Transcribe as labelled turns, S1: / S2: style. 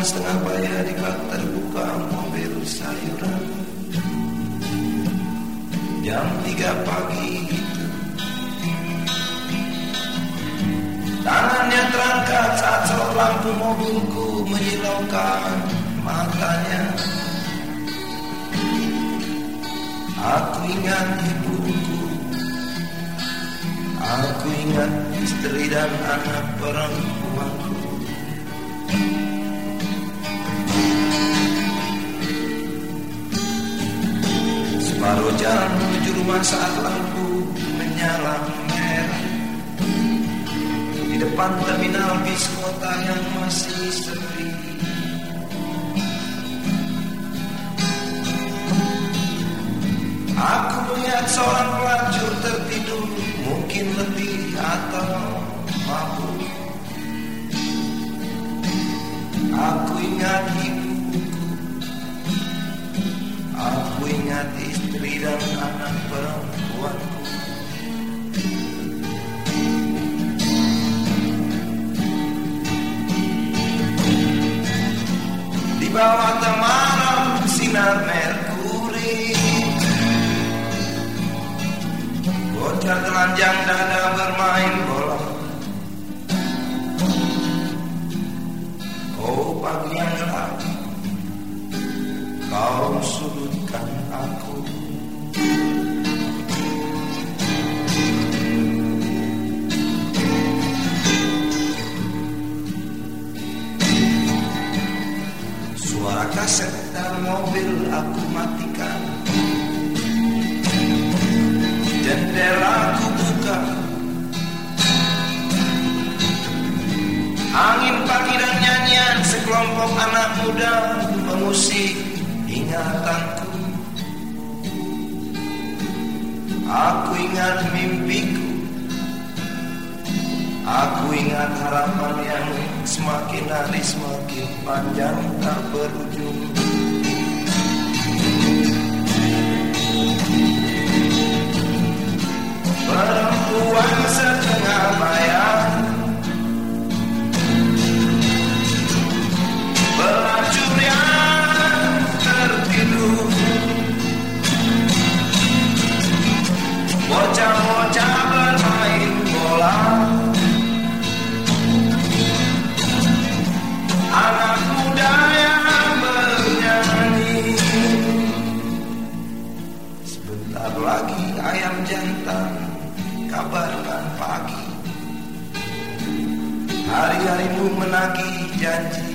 S1: setengah bayar di bak terbuka mobil sayuran. Jam 3 pagi itu, tangannya terangkat saat sorot lampu mobilku menyilaukan matanya. Aku ingat ibuku, aku ingat istri dan anak perempuanku. Separuh jalan menuju rumah saat lampu menyala merah. Di depan terminal bis kota yang masih sepi, aku melihat seorang pelacur tertidur, mungkin letih atau mabuk. Aku ingat ibuku, aku ingat istri dan anak perempuanku. Di bawah temaram sinar Merkuri, bocah telanjang dada bermain bola. Oh pagi yang gelap, kau sudutkan aku. Suara kaset dalam mobil aku matikan, jendela aku buka. Angin pagi dan nyanyian sekelompok anak muda mengusik ingatanku. Aku ingat mimpiku, aku ingat harapan yang semakin hari semakin panjang tak berujung. Perempuan setengah bayar, pelacur yang tertidur, bocah-bocah bermain bola, anak muda yang bernyanyi. Sebentar lagi ayam jantan kabarkan pagi, hari-harimu menagih janji.